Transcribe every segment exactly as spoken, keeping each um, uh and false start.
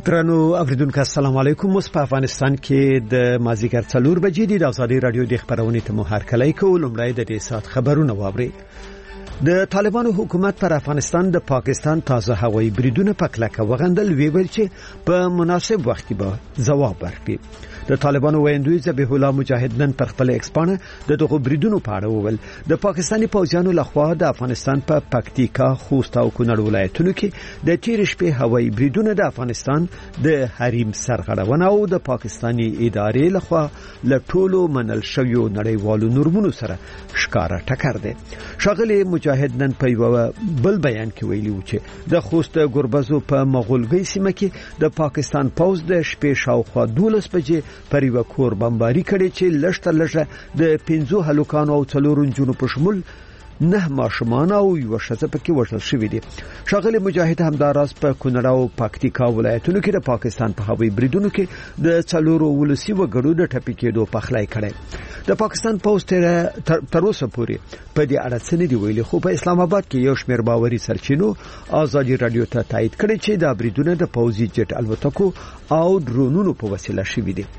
درنو اوریدونکو السلام علیکم. اوس په افغانستان کې د مازیګر څلور بجې د آزادي رادیو د خبرونې ته مو هرکلی کوو. لومړی د دې سات خبرونه واورئ. د طالبانو حکومت پر افغانستان د پاکستان تازه هوایي بریدونه په کلکه وغندل، ویل چې په مناسب وخت کې به ځواب ورکړي. د طالبانو ویندوی ذبیح الله مجاهد نن پر خپل ایکسپانه د دغه بریدونو په اړه وویل. د پاکستاني پوځیانو لخوا د افغانستان په پکتیکا، خوست او کونړ ولایتونو کې د تیر شپې هوایي بریدونه د افغانستان د حریم سرغړونه او د پاکستاني ادارې لخوا له ټولو منل شویو نړیوالو نورمونو سره ښکارا ټکر دی. ښاغلی مجاهد نن په یو بل بیان کې ویلي و چې د خوست ګربزو په مغولګي سیمه کې د پاکستان پوځ د شپې شاوخوا دولس بجې پر یو کور بمباري کړي چې لږتر لږه د پنځو هلوکانو او څلورو نجونو په شمول نه ماشومان او یو ښځه پکې وژل شوې دي. ښاغلی مجاهد همداراز په کونړ او پکتیکا ولایتونو کې د پاکستان په هوایي بریدونو کې د څلورو ولسی وګړو د ټپي کېدو پخلی کړي. د پاکستان پوځ تر اوسه پورې په دې اړه څه نه دی ویلي، خو په اسلام آباد کې یو شمېر باوري سرچینو آزادي رادیو ته تایید کړي چې دا بریدونه د پوځي جټ الوتکو او ډرونونو په وسیله شوي دي.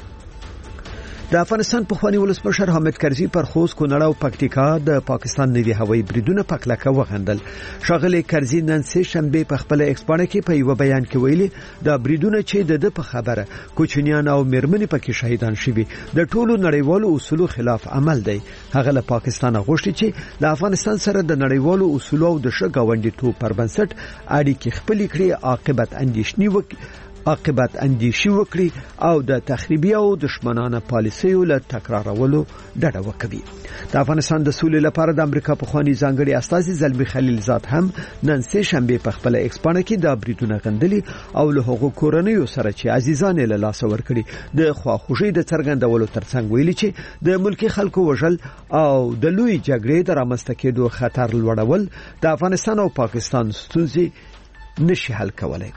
د افغانستان پخوانی ولسمشر حامد کرزي پر خوست، کونړ او پکتیکا د پاکستان نوي هوایي بریدونه په کلکه وغندل. ښاغلی کرزي نن سه شنبه په خپل ایکسپانه کې په یو بیان کې ویلي دا بریدونه چې د په خبره کوچنیان او میرمنې پکې شهیدان شوي د ټولو نړیوالو اصولو خلاف عمل دی. هغه له پاکستان غوښتي چې د افغانستان سره د نړیوالو اصولو او د ښه ګاونډیتوب پر بنسټ اړیکې خپل کړي، عاقبت اندیشنی وکړي عاقبت اندیشي وکړي او د تخریبي او دشمنانه پالیسیو له تکرارولو ډډه وکړي. د افغانستان د سولې لپاره د امریکا پخوانی ځانګړي استازي زلمی خلیلزاد هم نن سه شنبه په خپل ایکسپانه کې د بریدونه غندلي او له هغو کورنیو سره چې عزیزان له لاس ورکړي د خواخوږي د څرګندولو ترڅنګ ویلي چې د ملکی خلکو وژل او د لوی جګړې د رامنځته کېدو خطر لوړول د افغانستان او پاکستان ستونزې نشي حل کولای.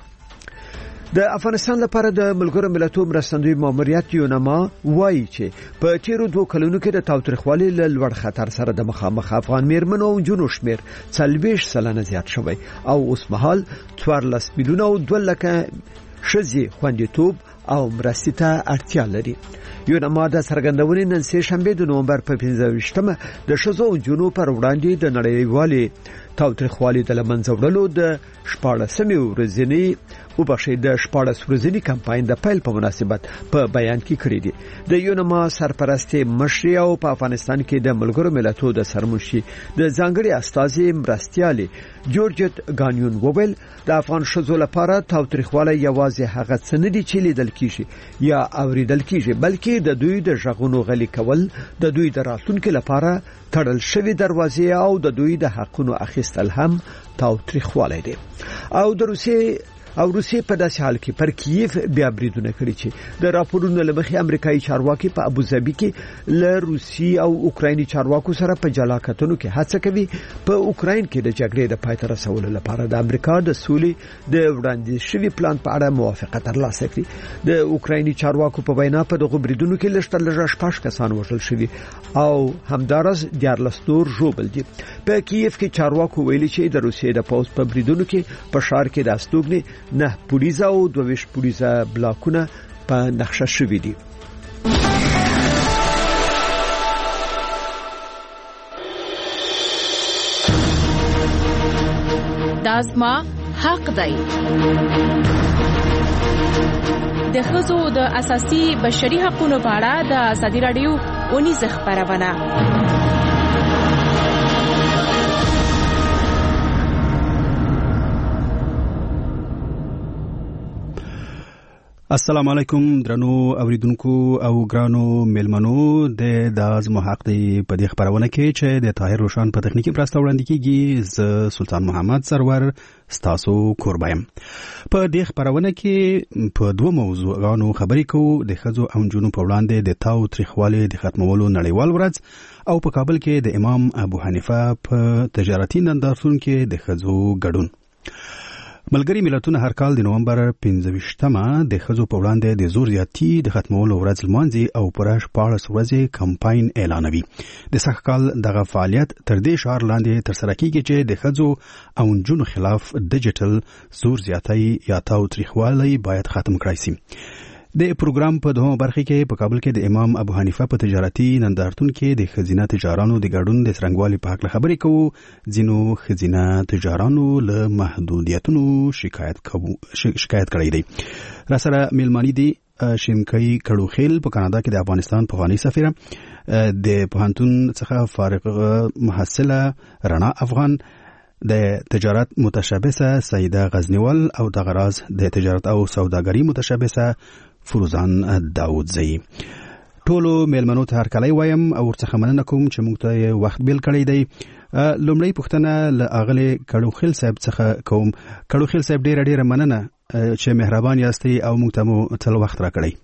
د افغانستان لپاره د ملګرو ملتونو مرستندوی ماموریت یونما وایي چې په تیرو دوه کلونو کې د تاوتریخوالي له لوړ خطر سره د مخامخ افغان میرمنو او جنو شمیر څلوېښت سلنه زیات شوی او اوس مهال څوارلس میلیونه او دوه لکه ښځې خوندیتوب او مرستې ته اړتیا لري. یونما د څرګندونې نن سه شنبه د نومبر په پنځه ویشتمه د ښځو او جنو پر وړاندې د نړیوالې تاوتریخوالي د لمنځه وړلو د شپاړسمې ورځې او بخښي د شپاړس ورځې کمپاین د پیل په مناسبت په بیان کې کړی دی. د یونما سرپرستی مشر او په افغانستان کې د ملګرو ملتونو د سرمنشي د ځانګړي استازي مرستيالي جورجت غانیون وویل د افغان ښځو لپاره تاوتریخوالی یوازې هغه څه نه دي چې لیدل کیږي یا اوریدل کیږي، بلکې د دوی د ژغونو غلي کول، د دوی د راتلونکو لپاره تړل شوی دروازې او د دوی د حقونو اخیستل هم تاوتریخوالی دی. او د روسیې او روسیې په داسې حال کې پر کیف بیا بریدونه کړي چې د راپورونو لمخې امریکایي چارواکي په ابوظبي کې له روسي او اوکرایني چارواکو سره په جلا کتنو کې هڅه کوي په اوکراین کې د جګړې د پای ته رسولو لپاره د امریکا د سولې د وړاندې شوی پلان په اړه موافقه ترلاسه کړي. د اوکرایني چارواکو په وینا په دغه بریدونو کې لږتر لږه شپږ کسان وژل شوي او همدارس دیارلس نور ژوبل دي. په کیف کې چارواکو ویلي چې د روسیې د پوځ په بریدونو کې په ښار کې د استوګنې نه پولیسا او دویش پولیسا بلاکونه په نقشه شوي دي. دازما حق دی. د ښځو د اساسي بشري حقوقو په اړه د آزادي رادیو اونیزه خبرونه. السلام علیکم درنو اوریدونکو او ګرانو ملمنو د داز محق دی په دې خبرونه کې چې د طاهر روشان په تخنیکی پرسته وړاندې کیږي. ز سلطان محمد سرور ستاسو کوربایم. په دې خبرونه کې په دوه موضوعاتو خبرې کوو: د ښځو او نجونو په وړاندې د تاوتریخوالي د ختمولو نړیوال ورځ او په کابل کې د امام ابو حنیفه په تجارتي نندارتون کې د ښځو ګډون. ملګری ملتونه هر کال د نومبر پنځه د ښځو په وړاندې د زور زیاتی د ختمولو ورځ لمانځي او پر شپاړس ورځې کمپاین اعلانوي. د سږ کال دغه فعالیت تر دې شعار لاندې ترسره کیږي چې د ښځو او نجونو خلاف ډیجیټل زور زیاتی یا تاوتریخوالی باید ختم کړای شي. د پروګرام په دوه برخه کې په کابل کې د امام ابو حنیفه په تجارتي نندارتون کې د خزینه تجارانو د ګډون د سرنګوالي په حق خبرې کوو. ځینو خزینه تجارانو له محدودیتونو شکایت کوي شکایت کړی دی. را سره میلمانی دي شینکای کړوخیل په کاناډا کې د افغانستان پخوانی سفیره، د پوهنتون څخه فارغ محصله رڼا افغان، د تجارت متشبثه سیده غزنیوال او د غراز د تجارت او سوداګری متشبثه فروزان داودزی. ټولو میلمنو ته هرکلی وایم او ورڅخه مننه کوم چې موږ ته وخت بیل کړی دی. لومړی پوښتنه له اغلی کړوخیل صاحب څخه کوم. کړوخیل صاحب ډیره ډیره مننه چې مهربان یاستئ او موږ ته مو تل وخت راکړی.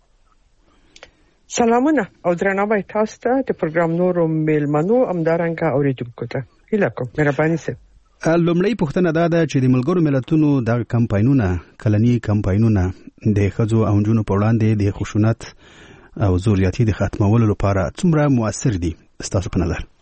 سلامونه او درناوی تاسو ته د پروګرام نورو میلمنو همدارنګه اوریدونکو ته. هیله کوم مهرباني سره. لومړی پوښتنه دا ده چې د ملګرو ملتونو د کمپاینونه کلنی کمپاینونه د ښځو او نجونو په وړاندې د خشونت او زور زیاتی د ختمولو لپاره څومره مؤثر دي ستاسو په نظر؟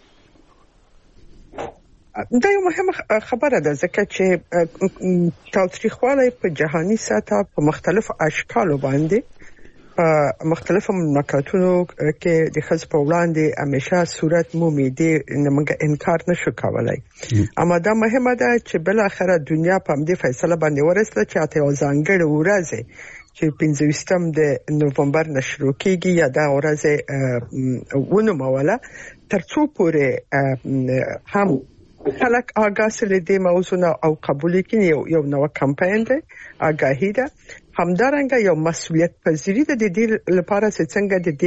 دا یو مهمه خبره ده ځکه چې تاوتریخوالی په جهانی سطح په مختلفو اشکالو باندې په مختلفو مملکتونو کې د ښځو په وړاندې همیشه صورت مومي دي، موږ انکار نشو کولای. اما دا مهمه ده چې بل اخره دنیا په همدې فیصله باندې ورسله چې اته یو ځانګړی ورځ چې پنځه د نومبر نشروع کیږي یا دا ورځ ونوموله ترڅو پورې هم خلک آگاه سره د موضوع او قبول کړي. یو نو کمپاین دی، آگاهی ده، همدارنګه یو مسؤلیت پذیری ده د دې لپاره چې څنګه د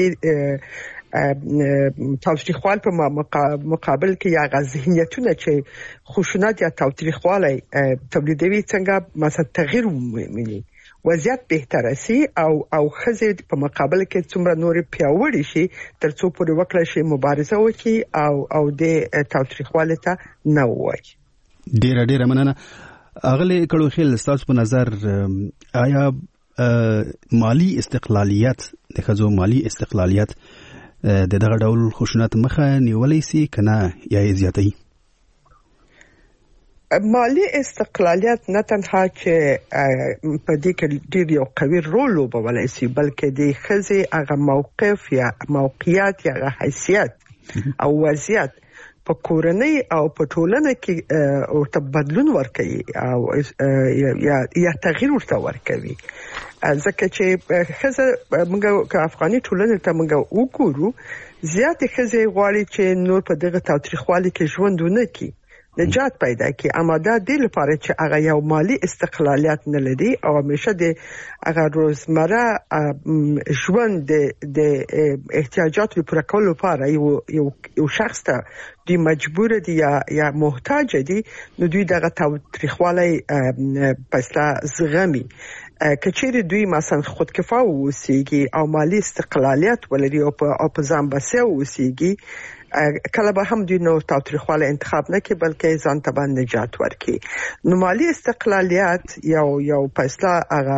دې تاوتریخوال په مقابل کې یا غذهنیتونه چې خشونت یا تاوتریخوالی تولیدوي څنګه مثلا تغییر ومني، وضعیت بهتر شي او او خزې په مقابل کې څومره نورې پیاوړې شي ترڅو پورې وکړي شي مبارزه وکړي او او د تاوتریخوالي ته نه وایي. ډیره ډیره مننه. اغلی کړوخیل ستاسو په نظر آیا مالی استقلالیت د ښځو مالی استقلالیت د دغه ډول خشونت مخه نیولای شي کنه یا زیاتوي؟ مالی استقلالیت نه تنها چې په دې کې ډېر یو قوي رول لوبولی شي بلکې د ښځې هغه موقف یا موقعیت یا حیثیت او وضعیت په کورنۍ او په ټولنه کې ورته بدلون ورکوي او یا یا تغییر ورته ورکوي. ځکه چې ښځه موږ که افغاني ټولنه ته موږ وګورو زیاتې ښځې غواړي چې نور په دغه تاوتریخوالي کې ژوند ونه کړي، نجات پیدا کی. اما دا د لپاره چې هغه یو مالی استقلالیت نه لري او همیشه د هغه روزمره ژوند د احتیاجاتو پوره کولو لپاره یو یو شخص ته دی مجبور دي یا یا محتاج دي، نو دوی دغه تاوتریخوالی پسلا زغمي. کچېری دوی مثلا خودکفا اوسېږي او مالی استقلالیت ولري او په ځان بسیا اوسېږي، کله به هم دوی نو تاوتریخوالی انتخاب نه کوي بلکې ځان ته باندې نجات ورکړي. نو مالی استقلالیت یو یو پسلا هغه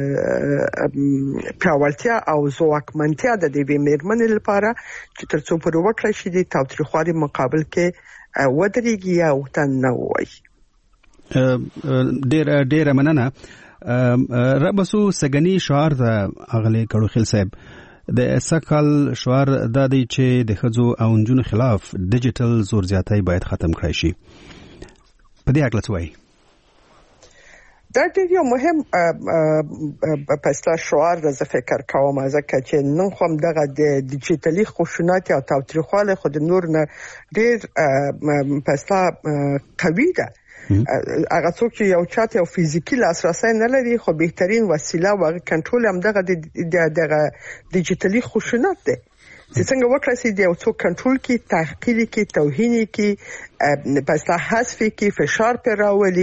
پیاوړتیا او ځواکمنتیا د دې میرمنې لپاره چې ترڅو پورې وکړي شي د تاوتریخوالي مقابل کې ودرېږي یا ورته نه ووایي. ډېره ډېره مننه. ربسو سګنی شعار د اغلی کړوخیل صاحب د سکل شعار د دې چې د ښځو او نجونو خلاف ډیجیټل زور زیاتی باید ختم کړای شي. په دې اړه څه وایي؟ دا ډېر یو مهم پسلا شعار د زه فکر کوم ځکه چې نن خو دغه د ډیجیټلي خشونت او تاوتریخوالی خو د نور نه ډېر پسلا قوي ده. هغه څوک چې یو چاته یو فزیکی لاسرسي نه لري خو بهترین وسیله او کنټرول هم دغه د دغه ډیجیټلي خشونت ده. څنګه وکړای شي د یو څوک کنټرول کې تحقیر کې توهین کې پس حذف کې فشار پر راولي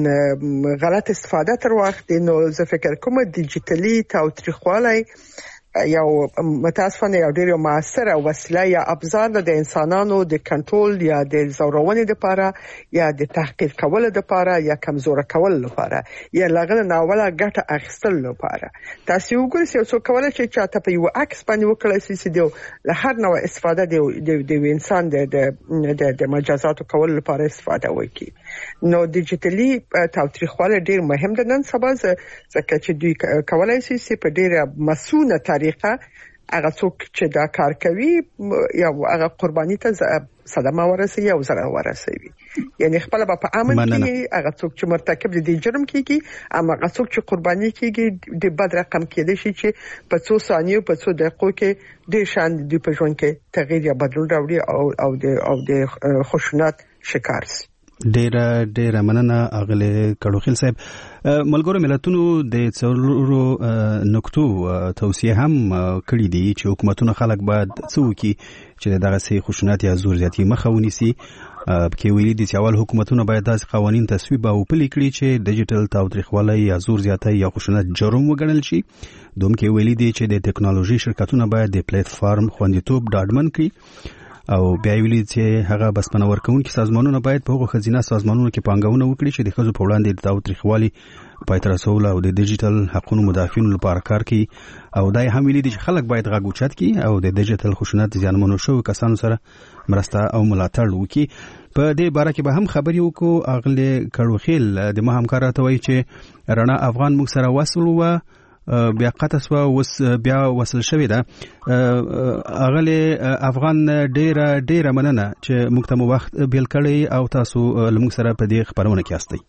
غلط استفاده تر وخت. نو زه فکر کوم ډیجیټلي تاوتریخوالی یو متاسفانه یو ډیر موثره وسیله یا ابزار د انسانانو د کنټرول یا د زورونې لپاره یا د تحقیر کولو لپاره یا کمزور کولو لپاره یا لغړ ناوله ګټه اخیستل لپاره. تاسو وګورئ چې څو کولای شي چې تاسو په یو عکس باندې وکړئ چې د هر نوع استفاده د د انسان د د مجازاتو کولو لپاره استفاده وکړي. نو ډیجیټلی تاوتریخواله ډیر مهم ده نن سبا، ځکه چې دوی کولای شي چې په ډیره مسونه طریقه هغه څوک چې دا کار کوي یا هغه قرباني ته صدمه ورسوي او zarar ورسوي. یعنی خپل په امن کې هغه څوک چې مرتکب دي جرم کیږي، اما هغه څوک چې قرباني کیږي د بد رقم کېدې شي چې په څو ثانیو په څو دقیقو کې د شان د پژون کې تغییر یا بدلون راوړي او او د او د خشونت شکار شي. ډیره ډیره مننه اغله کډوخیل صاحب. ملګرو ملتونو د څلورو نقطو توصیه هم کړې دي چې حکومتونه خلک باید څوکي چې دغه سي خشونت یا زور زیاتی مخه ونیسي. کې ویلي دي چې اول حکومتونه باید داسې قوانين تصویب او پلي کړي چې ډیجیټل تاوتریخوالی یا زور زیاتی یا خشونت جرم وګڼل شي. دوم کې ویلي دي چې د ټکنالوژي شرکتونه باید د پلیټ فارم خوندیتوب ډاډمن کړي او بیا ویلي چې هغه بسپنه ورکوونکي سازمانونه باید په هغو خزینه سازمانونو کې پانګونه وکړي چې د ښځو په وړاندې د تاوتریخوالي پای ته رسول او د ډیجیټل حقوقو مدافعینو لپاره کار کوي. او دا هم ویلي دي چې خلک باید غږ اوچت کړي او د ډیجیټل خشونت زیانمنو شوو کسانو سره مرسته او ملاتړ وکړي. په دې باره کې به هم خبرې وکړو. اغله کډوخیل د ما همکار ته وایي چې رڼا افغان موږ سره وصل و بیا قطع سو وس بیا وصل شوې ده. اغله افغان ډیره ډیره مننه چې موږ ته مو وخت بیل کړی او تاسو لمږ سره په دې خبرونه کې یاستئ.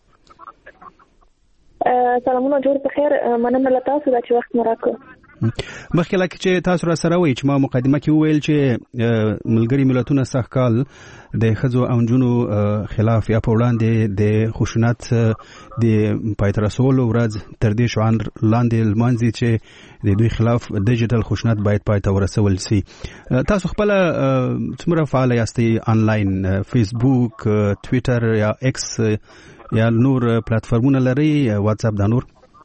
سلامونه جوړ په خیر. مننه له تاسو چې وخت مو راکړ. مخکې لکه چې تاسو را سره وایي چې ما مقدمه کې وویل چې ملګری ملتونه سخت کال د ښځو او نجونو خلاف یا په وړاندې د خشونت د پای ته رسولو ورځ تر دې شعار لاندې لمانځي چې د دوی خلاف ډیجیټل خشونت باید پای ته ورسول شي. تاسو خپل څومره فعال یاستئ آنلاین؟ فیسبوک، ټویټر یا ایکس یا نور پلیټفارمونه لري؟ واتس اپ دا نور؟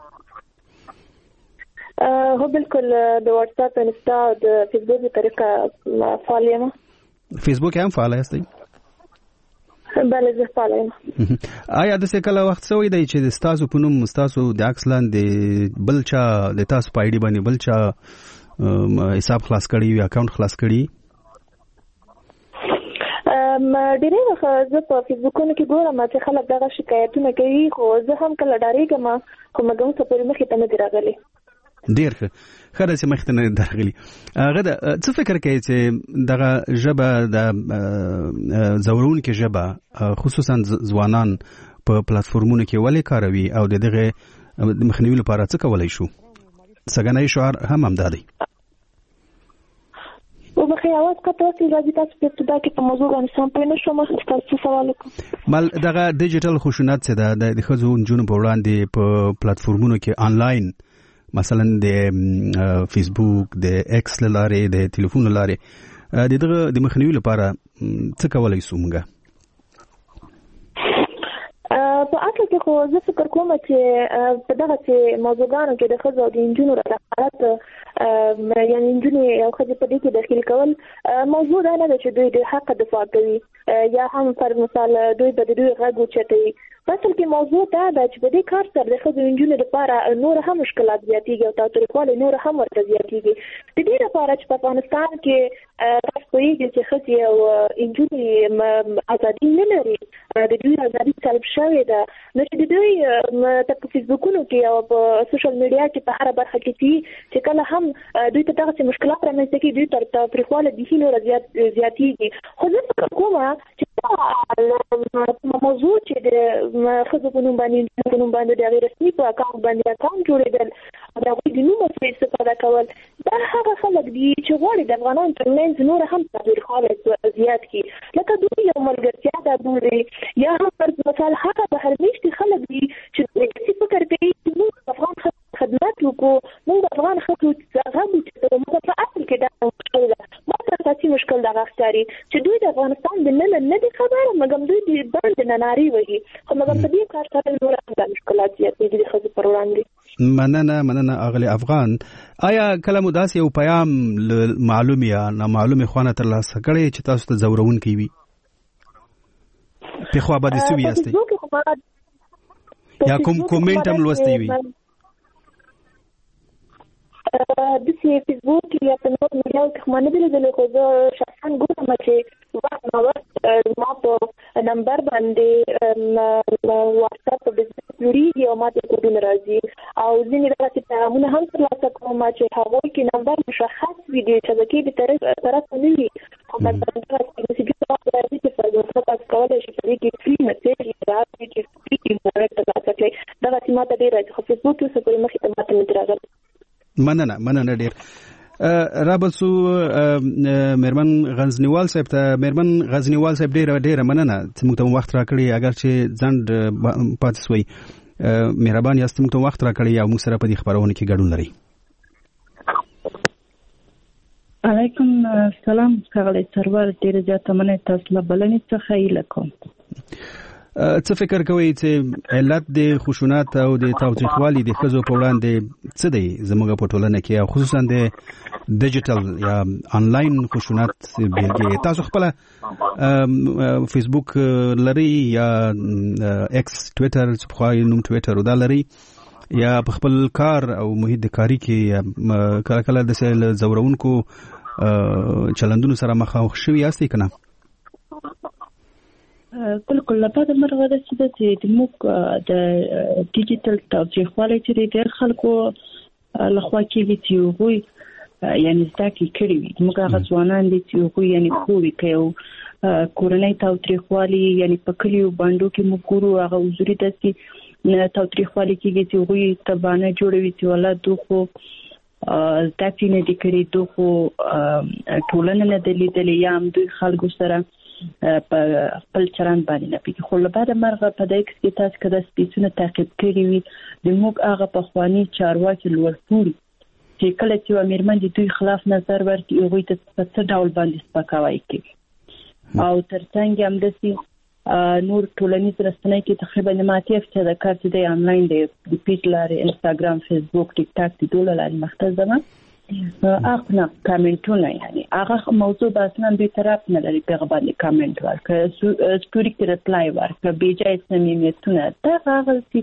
هو بالکل د واتس اپ انستا د فیسبوک په طریقه فعال یم. فیسبوک هم فعال یاستئ؟ بله زه فعال یم. آیا د څه کله وخت سوی دی چې تاسو په نوم تاسو د عکس لاندې بل چا د تاسو په آی ډي باندې بل چا حساب خلاص کړی یا اکاونټ خلاص کړی؟ م ډیره وخت زه په فیسبوکونو کې ګورم چې خلک دغه شکایتونه کوي، خو زه هم کله ډاریږم خو مګم څه پورې مخې ته نه دی راغلی. ډیر ښه خره چې مخته نه درغلي. هغه د څه فکر کوي چې دغه ژبه د زورونکو ژبه خصوصا ځوانان په پلیټفارمونو کې ولې کاروي او دغه مخنیوي لپاره څه کولای شو؟ څنګه شعار هم هم دادی او بخیر اواز کته چې راځي تاسو په ابتدا کې په موضوع باندې سم پوه نه شوم. تاسو سوال وکړئ. مال دغه ډیجیټل خشونت څه ده د ښځو نجونو په وړاندې په پلیټفارمونو کې آنلاین مثلا د فیسبوک، د ایکس لاره، د ټلیفون لاره د دغه د مخنیوي لپاره څه کولای شو موږ؟ په اصل کې خو زه فکر کوم چې په دغه چې موضوعګانو کې د ښځو او د نجونو رضاکت یعنی نجونې او ښځې په دې کې داخل کول موضوع دا نه ده چې دوی د حق دفاع کوي یا هم پر مثال دوی به د دوی غږ اوچتوي. په اصل کې موضوع دا ده چې په دې کار سره د ښځو نجونو لپاره نور هم مشکلات زیاتېږي او تاوتریخوالی نور هم ورته زیاتېږي. د دې لپاره چې په افغانستان کې تاسو پوهېږئ چې ښځې او نجونې ازادي نه لري، د دوی ازادي سلب شوې ده. نو چې د دوی په فیسبوکونو کې او په سوشل میډیا کې په هره برخه کې چې کله هم دوی ته دغسې مشکلات رامنځته کېږي، دوی تر تاوتریخواله بیخي نوره زیاتېږي. خو زه فکر کوم چې موضوع چې د ښځو په نوم باندې په نوم باندې د هغې رسمي په اکاونټ باندې اکاونټ جوړېدل او د هغوی د نوم څخه استفاده کول، دا هغه خلک دي چې غواړي د افغانانو تر منځ نور هم تاوتریخوالی زیات کړي. لکه دوی یو ملګرتیا ده بولي یا هم پر مثال هغه بهرمېشتي خلک دي چې داسې فکر کوي چې موږ د افغان ښځو خدمت وکړو، موږ د افغان ښځو غږ اوچتوو. موږ په اصل کې دا مشکل ده، ما ته اساسي مشکل دغه ښکاري چې دوی د افغانستان د ننه نه دي خبره، مګم دوی د باندې نه نارې وهي، خو مګم په دې کار سره نور هم دا مشکلات زیاتېږي د ښځو پر وړاندې. مننه مننه اغلی افغان. آیا کله مو داسې یو پیام معلوم یا نامعلوم خوانه تر لاسه کړی چې تاسو ته زورون کوي په خو باندې سوي یاستئ یا کوم کومنټ هم لوستي وي د فیسبوک یا په نور میډیا کې خو نه دی لیدلی خو زه شخصا ګورم چې وخت نو وخت ما په نمبر باندې واتس اپ په بزنس جوړیږي او ما ته کوډونه راځي او ځینې داسې پیغامونه هم ترلاسه کوم چې هغوی کې نمبر مشخص وي د شبکې د طرف نه وي خو مثلا داسې میسیجونه راځي چې تاسو کولی شئ په دې کې فري میسیج راځي چې فري انټرنیټ ترلاسه کړئ دغسې ما ته ډېر راځي خو فیسبوک کې اوس پورې مخکې ته ما ته نه دي راغلي. مننه مننه ډیر رابطو میرمن غزنیوال صاحب ته میرمن غزنیوال صاحب ډیر ډیر مننه چې موږ ته وخت راکړی اگر چې ځند پاتې سوی مهربان یاست موږ ته وخت راکړی او موږ سره په دې خبرونه کې ګډون لري. علیکم السلام ښاغلی سرور ډیر زیاته مننه تاسو له بلنې څخه هیله کوم. څه فکر کوئ چې علت د خشونت او د تاوتریخوالي د ښځو په وړاندې څه دی زموږ په ټولنه کې او خصوصا د ډیجیټل یا آنلاین خشونت بیلګې؟ تاسو خپل فیسبوک لري یا ایکس ټویټر چې په خای نوم ټویټر ودا لري یا په خپل کار او محیط د کاری کې کله کله د زورونکو چلندونو سره مخامخ شوي یاستئ کنه؟ بالکل لپاره مرغه ده چې د موږ د ډیجیټل تاوتریخوالي چې د خلکو لخوا کېږي چې هغوی یعنې زده کړې کړي وي موږ هغه ځوانان دي چې هغوی یعنې خو وي که یو کورنۍ تاوتریخوالي یعنې په کلیو بانډو کې موږ ګورو هغه حضوري داسې تاوتریخوالي کېږي چې هغوی تبانه جوړوي چې والا دو خو زده کړې نه دي کړي دو خو ټولنه نه ده لیدلې یا هم دوی خلکو سره په خپل چرند باندې نه پیږي. خو لپاره مرغه په دې کې تاسو کده سپیڅونه تعقیب کړی وي د موږ هغه په خواني چارواکي لوړپوړي چې کله چې امیرمن دي دوی خلاف نظر ورکړي هغوی ته په څه ډول باندې سپکاوی کوي او ترڅنګ هم داسې نور ټولنیز رسنۍ کې تقریبا ماتې چې د کار چې د آنلاین د پیج لارې انستاګرام فیسبوک ټیک ټاک د ټول لارې مختزمه اخنا کامنټونه یعنی هغه موضوع باسنه به طرف نه لري په باندې کامنټ ورکړه سټوري کې ریپلای ورکړه بیجای سمېمیتونه دا هغه چې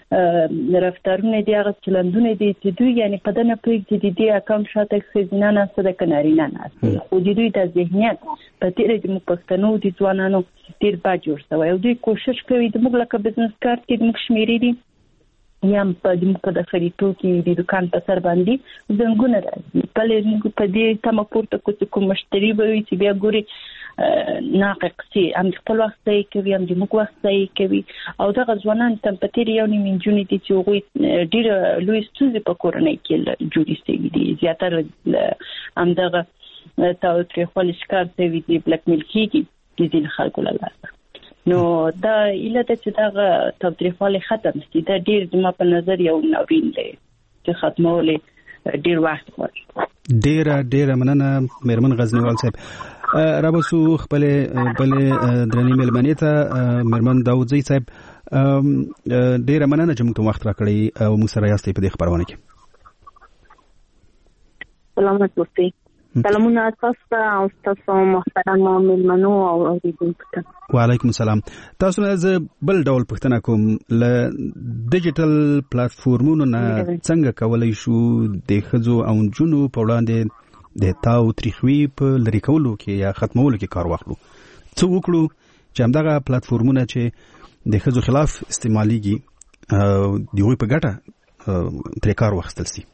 رفتارونه دي هغه چلندونه دي چې دوی یعنی په دنه پېږ دي د دې اکاونټ شاته خزینه نه سره کنارینه نه او دوی د ذهنیت په تیر د مپښتنو د ځوانانو ډیر با جوړ شوی او دوی کوشش کوي د موږ لکه بزنس کارت کې موږ شمیرې دي یم په دې په د خریدو کې د دکان په سر باندې زنګونه راځي په لږ په دې تم پورته کوم مشتری به وي چې بیا ګوري ناقص سي هم خپل وخت یې کوي هم د موږ وخت یې کوي او دا ځوانان تم په تیر یو نیم جونې دي چې وګوري ډیر لوی ستونزې په کورنۍ کې جوړې شوي دي زیاتره هم دغه تاوتریخوالي ښکار شوي دي بلک میل کېږي د ځینې خلکو له لاسه نو دا ایله ته چې دا تاوتریخوالي ختم شي دا ډیر زما په نظر یو نوین دی چې ختمول ډیر وخت غواړي. ډیر ډیر مننه میرمن غزنیوال صاحب. رابسو خپل بل درنې ملمنې ته میرمن داوودزی صاحب ډیر مننه چې موږ ته وخت راکړی او موږ سره یاستئ په دې خبرونه کې. سلامات اوسئ. سلامونه تاسو ته او تاسو محترم ملمنو او اوریدونکو ته. وعلیکم السلام. تاسو نه بل ډول پوښتنه کوم ل ډیجیټل پلیټفارمونو نه څنګه کولای شو د ښځو او نجونو په وړاندې د تاوتریخوالي په لری کولو کې یا ختمولو کې کار واخلو؟ څه وکړو چې همدغه پلیټفارمونه چې د ښځو خلاف استعماليږي د دوی په ګټه ترې کار واخیستل شي؟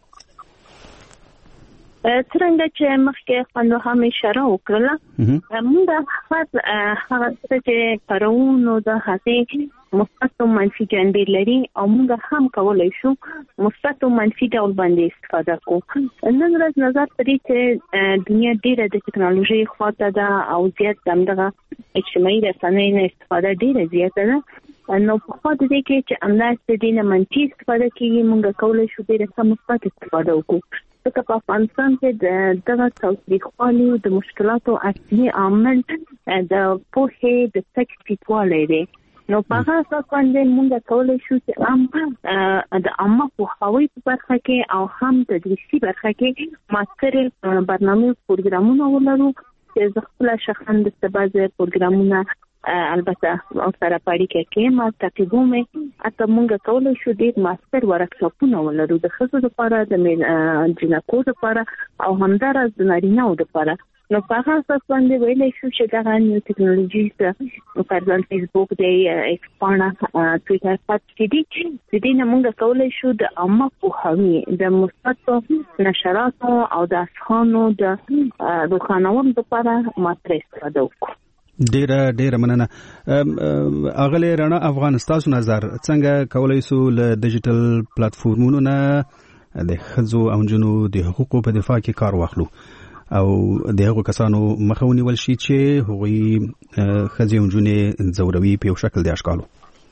څنګه چې مخکې خوند هم اشاره وکړه موږ هغه څه چې پرونو د هڅې مثبت او منفي جنبې لري او موږ هم کولای شو مثبت او منفي ډول باندې استفاده کوو. نن ورځ نظر پرې چې دنیا ډیره د ټکنالوژي خواته ده او زیات دغه اجتماعي رسنۍ نه استفاده ډیره زیاته ده نو په خو د دې کې چې املاس د دې نه منفي استفاده کوي موږ کولای شو ډیره مثبت استفاده وکړو. ځکه په افغانستان کې دغه تاوتریخوالي او د مشکلاتو اصلي عامل د پوهې د تک ټیټوالی دی نو په هغه اساس باندې موږ کولای شو چې هم د عامه پوهاوی په برخه کې او هم تدریسي برخه کې ماستر برنامه پروګرامونه ولرو چې زه خپل شخصا د بعضې پروګرامونه البته او سره پاړی کې ما تقریبا مې اته موږ کولای شو د ماستر ورکشاپونه ولرو د ښځو لپاره د جنکو لپاره او همدارس د نارینه‌و لپاره. نو په هغه اساس باندې ویلای شو چې دا نوې ټکنالوژي په پرځل فیسبوک دی ایکسپانا ټویټر پات دي چې دې نه موږ کولای شو د عامه پوهاوی د مثبت نشراتو او د اسخانو د روښانولو لپاره ماستر استفاده وکړو. ډیره ډیره مننه. اغلی رڼا افغان ستاسو نظر څنګه کولای شو له ډیجیټل پلیټفارمونو نه د ښځو او نجونو د حقوقو په دفاع کې کار واخلو او د هغو کسانو مخه ونیول شي چې هغوی ښځې او نجونې ځوروي په یو شکل د اشکالو؟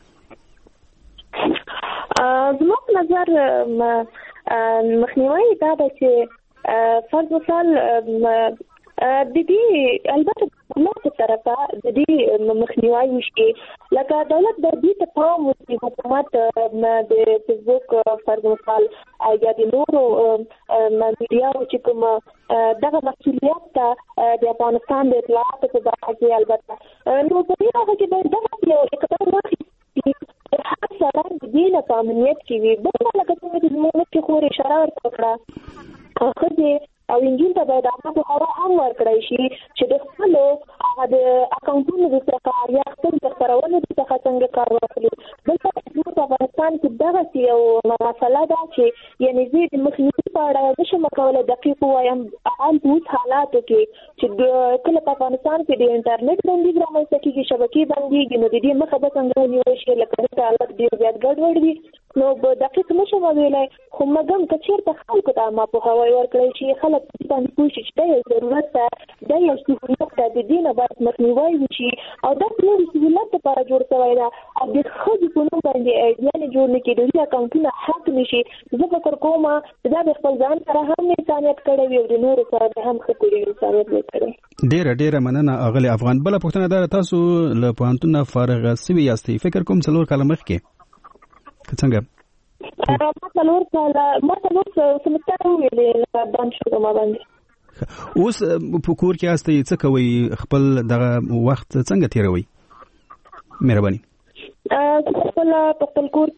زما په نظر مخنیوي دا ده چې فرض مثال د دې البته حکومت طرفه د دې مخنیوي وشي لکه دولت د دې ته پام وکړي حکومت د فیسبوک فرض مثال یا د نورو میډیاو چې کوم دغه مسؤلیت ته د افغانستان د اطلاعاتو په برخه کې البته نو په دې هغه کې باید دغه یو اقدام واخیستي هر سړی د دې نه په امنیت کې وي. بل لکه څنګه چې زموږ مخکې خور اشاره ورکړه ښځې او انجین ته باید عامه پوهاوی هم ورکړی شي چې د خپلو د اکاونټونو د څخه یا خپل د خپرونو څخه څنګه کار واخلي. دلته زموږ په افغانستان کې دغسې یو مسله ده چې یعنې زه د مخنیوي په اړه نشم کولی دقیق ووایم حال په اوس حالاتو کې چې کله په افغانستان کې د انټرنیټ بندیز رامنځته کېږي شبکې بندېږي نو د دې مخه به څنګه ونیول شي لکه دلته حالت ډېر زیات ګډوډ وي نو به دقیق نشم ویلی خو مګم که چېرته خلکو ته عامه پوهاوی ورکړی شي خلک باندې پوه شي چې دا یو ضرورت ده دا یو سهولت ده د دې نه باید مخنیوی وشي او دا یو سهولت لپاره جوړ شوی ده او د ښځو په نوم باندې ایډیانې جوړ نه کړي دوی اکاونټونه حق نه شي. زه فکر کوم دا د خپل ځان سره هم انسانیت کړی وي او د نورو سره هم ښه کړي انسانیت وي کړی. ډیره ډیره مننه اغلی افغان. بله پوښتنه دا تاسو له پوهنتون نه فارغ سوي یاستئ فکر کوم څلور کاله مخکې که څنګه؟ ما څلور کاله ما څلور سمستر وویلې بند شو ما باندې. اوس په کور کې یاستئ څه کوئ خپل دغه وخت څنګه تیروئ؟ مهرباني. خپل په خپل کور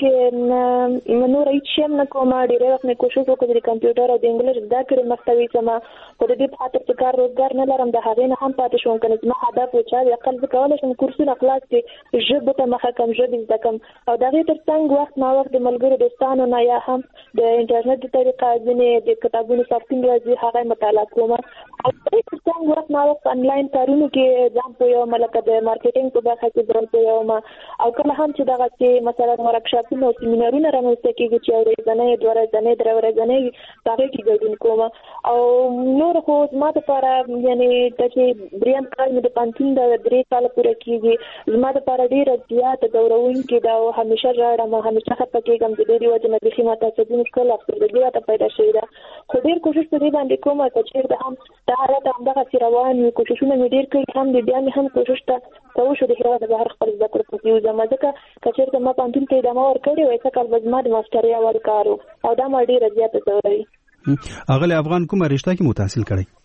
کې نور هیڅ شی نه کوم ډېر وخت نه کوشش وکړم د کمپیوټر او د انګلیش زده کړې مخته ویسم خو د دې په خاطر چې کار روزګار نه لرم د هغې نه هم پاتې شوم که نه زما هدف و چې اقل زه کولی شم کورسونه خلاص کړي ژبو ته مخه کړم ژبې زده کړم او د هغې تر څنګ وخت ناوخت د ملګرو دوستانو نه یا هم د انټرنیټ د طریقه ځینې د کتابونو سافتین راځي هغه یې مطالعه کوم او د هغې تر څنګ وخت ناوخت انلاین کارونو کې ځان پوهوم لکه د مارکیټینګ په برخه کې ځان پوهوم او کله هم چې دغه چې مثلا ورکشاپونه او سیمینارونه رامنځته کېږي چې یو ورځنی دوه ورځنی درې ورځنی په هغې کې ګډون کوم او نور خو زما دپاره یعنې دا چې درېیم کال مې د پوهنتون د درې کاله پوره کېږي زما دپاره ډېره زیاته ځوروونکې ده او همیشه ژاړم او همیشه خفه کېږم د دې وجې نه بیخي ماته عصبي مشکل افسردګي راته پیدا شوې ده خو ډېر کوشش په دې باندې کوم که چېرته هم دا حالت همدغسې روان وي کوششونه مې ډېر کړي هم دي بیا مې هم کوشش ته کوشو د هېواد بهر خپل زده کړو پسې وځم ځکه که چېرته ما پوهنتون کې ادامه ورکړې وای څه کال به زما د ماسټرۍ اول کار و او دا ما ډېره زیاته ځوروي. اغلی افغان کومه رشته کې مو تحصیل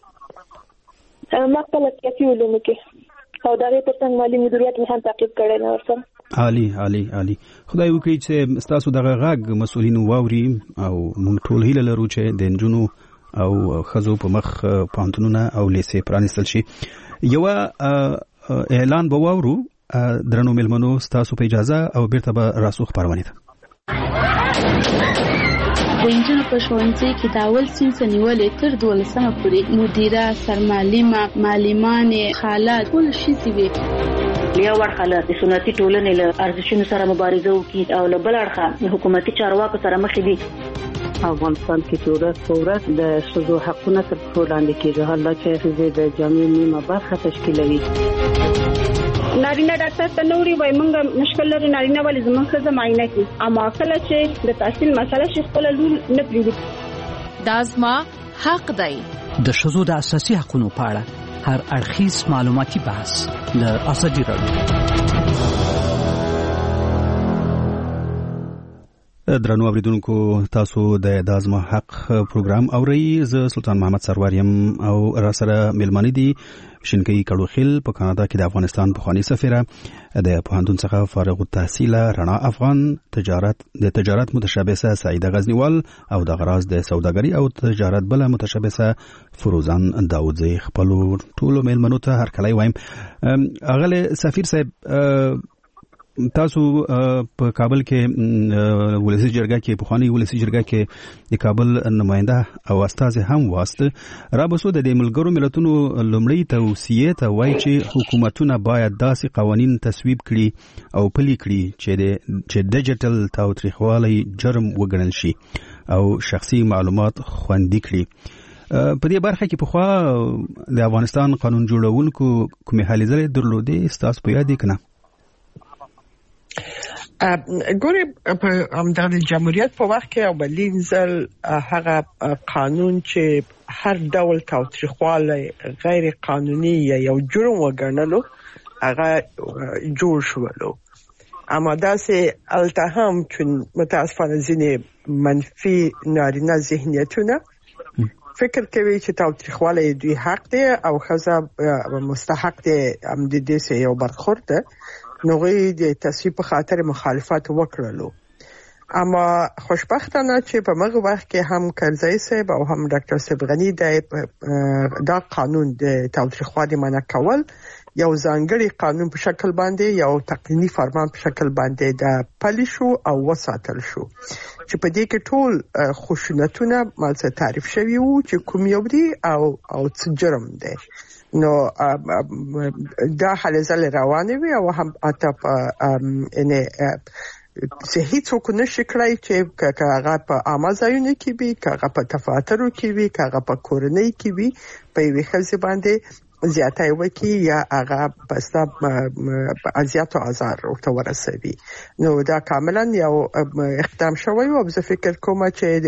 کړی؟ ما خپله سیاسي علومو کې او د هغې تر څنګ مالي مدیریت مې هم تعقیب کړی نه ورسره. عالی عالی عالی. خدای وکړي چې ستاسو دغه غږ مسؤلینو واوري او موږ ټول هیله لرو چې د نجونو او ښځو په مخ پوهنتونونه او لیسې پرانیستل شي. یوه اعلان به واورو درنو مېلمنو ستاسو په اجازه او بیرته به راسو خپرونې ته. د انجونو په ښوونځي کې د اول صنف نیولې تر دولسمه پورې مدیره سرمعلمه معلمانې خاله ټول ښځې وې. له یو اړخه له سنتي ټولنې له ارزښتونو سره مبارزه وکړي او له بل اړخه د حکومتي چارواکو سره مخ دي. افغانستان کې چې ورځ په ورځ د ښځو حقونه تر پښو لاندې کېږي حال دا چې ښځې د جامعې نیمه برخه تشکیلوي. نارینه ډاکټر ته نوري وای مونږ مشکل لري نارینه ولې زموږ ښځه معاینه کوي اما کله چې د تحصیل مسله شي خپل لور نه پریږدي. دا زما حق دی. د ښځو د اساسي حقوقو په اړه هر اړخیز معلوماتي بحث له ازادي راډیو. درنو اوریدونکو تاسو د دازما حق پروګرام اورئ. زه سلطان محمد سرور یم او را سره ملمنې دي شینکي کډوخیل په کاناډا کې د افغانستان پخوانی سفیره د پوهنتون څخه فارغ التحصیل رڼا افغان، تجارت د تجارت متشبثه سعیده غزنیوال او د غراض د سوداګري او تجارت بل متشبثه فروزان داوودزی. خپل ټولو ملمنو ته هر کله وایم اغله سفیر صاحب، تاسو په کابل کې ولسی جرګه کې پخوانی ولسی جرګه کې د کابل نماینده او استاد هم واسطه را بسو د ملګرو ملتونو لومړی توصیه ته وایي چې حکومتونه باید داسې قوانين تصویب کړي او پلي کړي چې د چې ډیجیټل تاوتریخوالي جرم وګڼل شي او شخصي معلومات خوندي کړي. په دې برخه کې په خوا د افغانستان قانون جوړونکو کومې حالې زره درلودې ستاسو په یاد کې نه؟ ګوري په امدغه جمهوریت په وخت کې اولین ځل هغه قانون چې هر ډول تاوتریخوالی غیر قانوني یا یو جرم وګڼلو هغه جوړ شولو. اما داسې التهام چون متاسفانه ځینې منفي نارینه ذهنیتونه فکر کوي چې تاوتریخوالی دوی حق دی او ښځه مستحق دی هم د دې سه یو برخورد ده، نو غوی د تصویب په خاطر مخالفت وکړلو. اما خوشبختانه چې په مغه وخت کې هم کرزی صاحب او هم ډاکټر سبغنی د دا قانون د تاوتریخوالي منع کول یو ځانګړي قانون په شکل باندې یو تقنینی فرمان په شکل باندې د پلي شو او وساتل شو چې په دې کې ټول خشونتونه مالڅ تعریف شوی وو چې کوم یو دی او او څه جرم دی. نو دا حل زل روانه وي او هم اته ان چې هیڅوک نشي کړای چې کاغه په امازایونه کې وي، کاغه په تفاترو کې وي، کاغه په کورنۍ کې وي، په وی خزي باندې زیاتای وکي یا هغه پستا ازیات او ازار ورته ورسوي. نو دا کاملا یو اقدام شوی او زه فکر کوم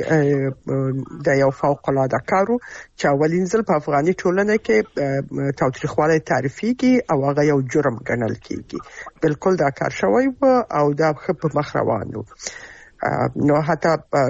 چې دا یو فوق العاده کارو چې اولین ځل په افغاني ټولنه کې تاوتریخوالی تعریفيږي او هغه یو جرم ګڼل کیږي. بالکل دا کار شوی او دا په مخ روانو. نو حتی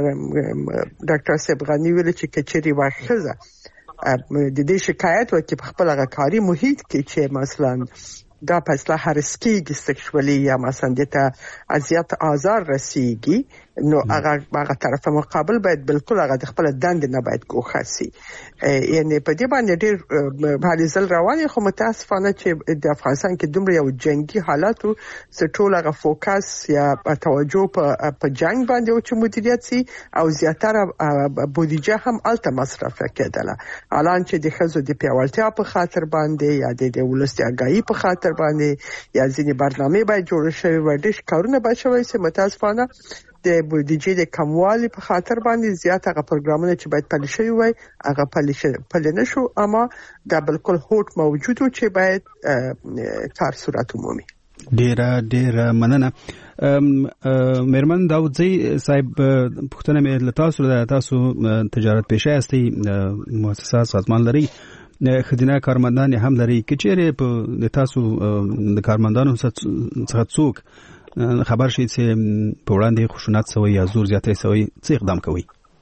ډاکټر سبغانی ویل چې کچري واخزه د دې شکایت وکړي په خپل هغه کاري محیط کې چې مثلا دا پسله هرسکیږي سکشوالي یا مثلا دته اذیت آزار رسیږي، نو هغه هغه طرف مقابل باید بالکل هغه د خپل دند نه باید ګوښه سي. یعنی په دې باندې ډېر حالې زل روانې، خو متاسفانه چې د افغانستان کې دومره یو جنگي حالاتو څټول هغه فوکس یا توجه په په جنگ باندې او چې مدیریت سي او زیاتره بودیجه هم الته مصرف کېدله. الان چې د خزو د پیاوړتیا په خاطر باندې یا د ولست اگاهی په خاطر باندې یا ځینې برنامه باید جوړ شي و ډېر کارونه باید شوي چې متاسفانه د بودیجې د کموالي په خاطر باندې زیات هغه پروګرامونه چې باید پلي شوي وای هغه پلي نشو. اما دا بالکل هوټ موجود و چې باید کار صورت عمومي. ډیره ډیره مننه. مېرمن داوودزی صاحب، پښتنه مې له تاسو د تاسو تجارت پیشه استي مؤسسه سازمان لري، خدینه کارمندان هم لري، کچېره په تاسو د کارمندانو څخه څوک خبر شي چې په وړاندې خشونت سوی یا زور زیاتې سوی څه اقدام کوي؟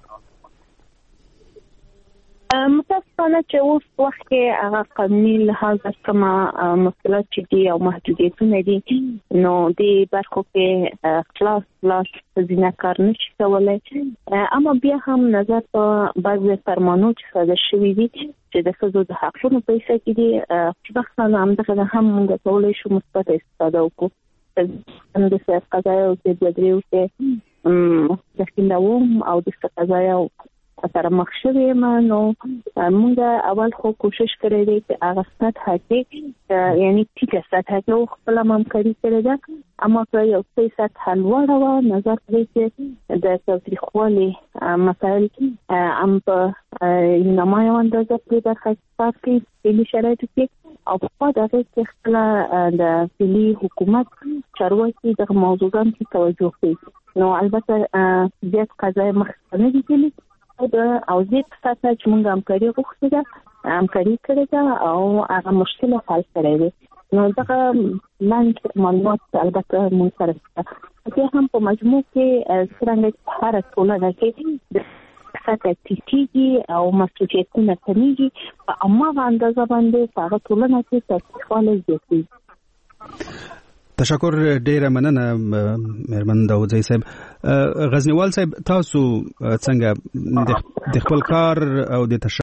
متاسفانه چې اوس وخت کې هغه قانوني لحاظ کومه مسئلات چې دي او محدودیتونه دي، نو د برخو کې خلاص خلاص ځینې کار نشي کولای. اما بیا هم نظر په بعض فرمانو چې صادر شوي دي چې د ښځو د حقونو په اړه کې دي، خوشبختانه همدغه هم موږ کولای شو مثبت استفاده وکړو. د سیاست قضایي او د بدریو کې داخلوم او د قضایي سره مخ شوی ما، نو موږ اول خو کوشش کړی دی چې هغه سطح کې یعنی ټیټه سطح کې خپل همکاري کړې ده. اما که یو څه سطح لوړه وه، نظر کړی چې د تاوتریخوالي مسایل هم په نمایه اندازه پرې برخه اخیستل فعلي شرایطو کې او په خوا د هغې کې خپله د فعلي حکومت چارواکي دغه موضوعاتو کې توجه کوي. نو البته زیات قضایي مخکې نه دي تللي او زیات سطح چې موږ همکاري غوښتې ده همکاري کړې ده او هغه مشکل حل کړی دی. نو دغه لاندې معلومات البته موږ سره چې هم په مجموع کې څنګه هر ټولنه کې د ساته تیږي او مسؤلیتونه کمیږي په عامه اندازه باندې په ټولنه کې تاسیسواله زیاتېږي. تشکر ډیره مننه مهربان داوودزی صاحب. غزنیوال صاحب تاسو څنګه د خپل کار او د